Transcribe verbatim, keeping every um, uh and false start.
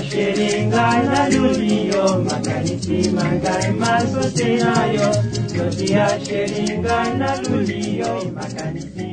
sheringa na lulio makanisi mangai maso senayo Zotia sheringa na lulio makanisi